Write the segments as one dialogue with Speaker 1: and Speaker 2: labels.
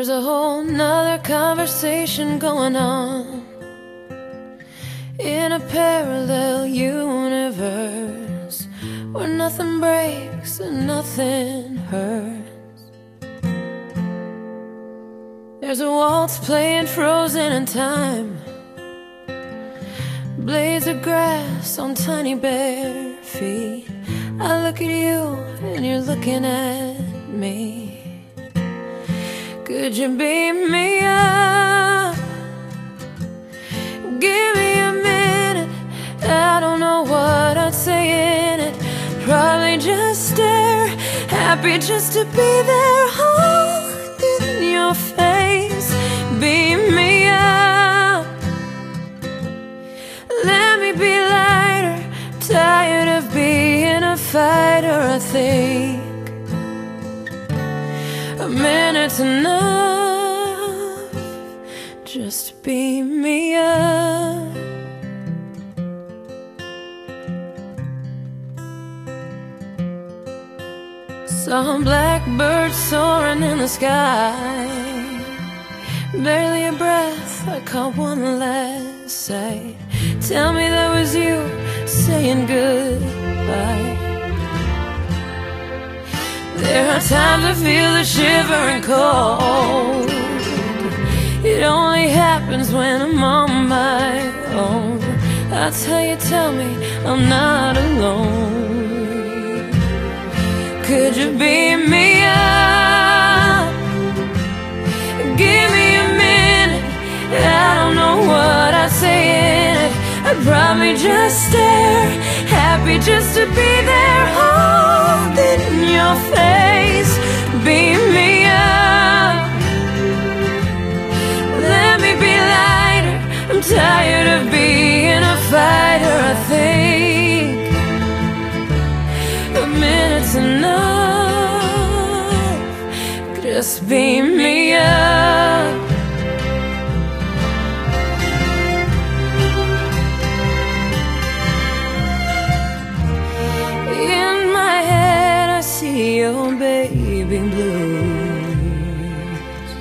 Speaker 1: There's a whole nother conversation going on in a parallel universe where nothing breaks and nothing hurts. There's a waltz playing frozen in time, blades of grass on tiny bare feet. I look at you and you're looking at me. Could you beat me up? Give me a minute. I don't know what I'd say in it. Probably just stare, happy just to be there, holding your face. Beat me up. Let me be lighter, tired of being a fighter. I think a minute's enough, just beat me up. Saw blackbirds soaring in the sky, barely a breath, I caught one last sight. Tell me that was you saying goodbye. There are times I feel the shivering cold. It only happens when I'm on my own. That's how you tell me I'm not alone. Could you beat me up? Give me a minute. I don't know what I'd say in it. I'd probably just stare, happy just to be there, holding your face. Beat me up. Let me be lighter, I'm tired of being a fighter. I think a minute's enough, just beat me up. In my head I see your baby blues.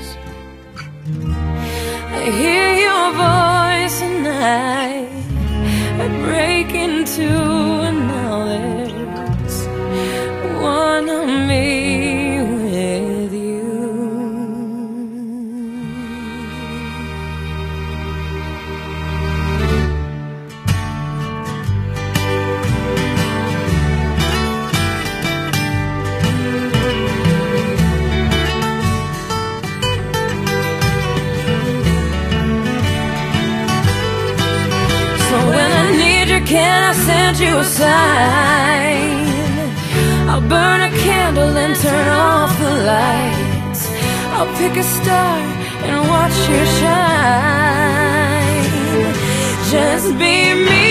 Speaker 1: I hear your voice and I break into, and now there's one of me with you. So when I need you, can I send you a sign? I'll burn a candle and turn off the lights. I'll pick a star and watch you shine. Just beat me